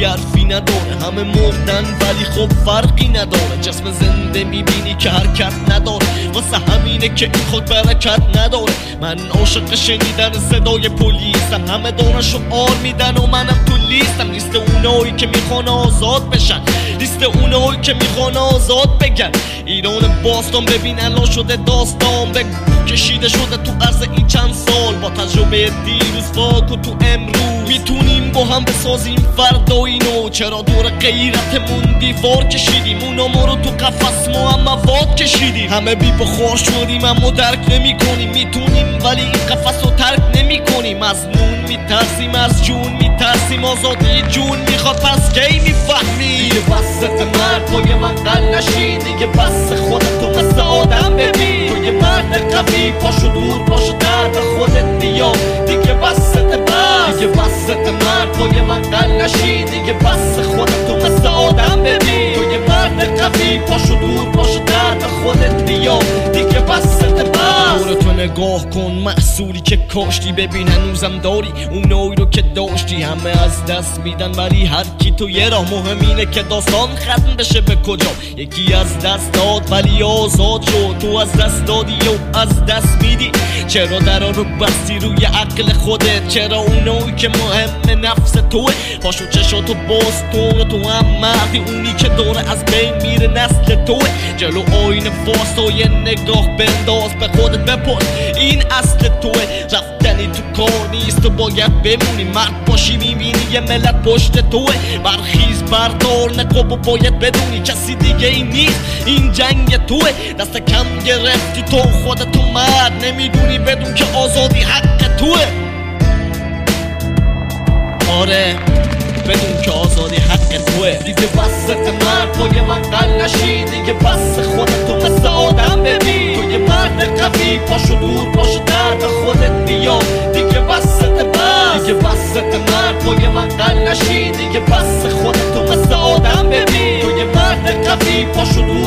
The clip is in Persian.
هیچکی حرفی نداره، همه مردن ولی خب فرقی نداره. جسم زنده میبینی که حرکت نداره، واسه همینه که این خود برکت نداره. من عاشق شنیدن صدای پلیسم، همه دورشو آر میدن و منم تو لیستم. لیست اونایی که میخوان آزاد بشن، لیست اونایی که میخوان آزاد بگن. ایران باستان ببین الان شده داستان، بگو کشیده شده تو عرض این چند سال. با تجربه دیروز فاک و تو امروز میتونیم با هم بسازیم فردای نو. چرا دور غیرتمون دیوار کشیدیم، اونا ما رو تو قفس ما هم مواد کشیدیم. همه بی بخار شدیم اما درک نمی کنیم، میتونیم ولی این قفس رو ترک نمی کنیم. از نون میترسیم، از جون میترسیم، آزادی جون میخواد پس کی میفهمی؟ دیگه بس مرد پای من قل نشی، دیگه بس خودتو مثل آدم ببین. تو یه مرد قوی پاشو دور پاشو درد خودت بیا، دیگه بس مرد، دیگه بس مرد پای من قل نشی، دیگه بس خودتو مثل آدم ببین. تو یه مرد قوی پاشو دور پاشو درد خودت بیا، دیگه بس مرد. دورتو نگاه کن محصولی که کاشتی، ببین هنوزم داری اونایی رو که داشتی. همه از دست میدن ولی هر کی تو یه راه، مهم اینه که داستان ختم بشه به کجا. یکی از دست داد ولی آزاد شد، تو از دست دادی و از دست میدی. چرا درا رو بستی روی عقل خودت؟ چرا اونایی که مهم نفس توه؟ پاشو چشاتو باز تو هم مردی، اونی که دوره از بین میره نسل توه. جلو آینه واسای نگاه بنداز، به خودت بپرس این اصل توه. رفتنی تو کار نیست، تو باید بمونی مرد باشی، میبینی یه ملت پشت توه. برخیز بردار نقاب و باید بدونی کسی دیگه این نیست، این جنگ توه. دست کم گرفتی تو خودتو مرد، نمیدونی بدون که آزادی حق توه. آره بدون که آزادی حق توه. دیگه بس مرد پای من قل نشی، دیگه بس خودتو مثل آدم ببین. تو یه مرد قوی پاشو دور پاشو درد خودت بیا، دیگه بس مرد، دیگه بس مرد پای من قل نشی، دیگه بس خودتو مثل آدم ببین. تو یه مرد قوی پاشو دور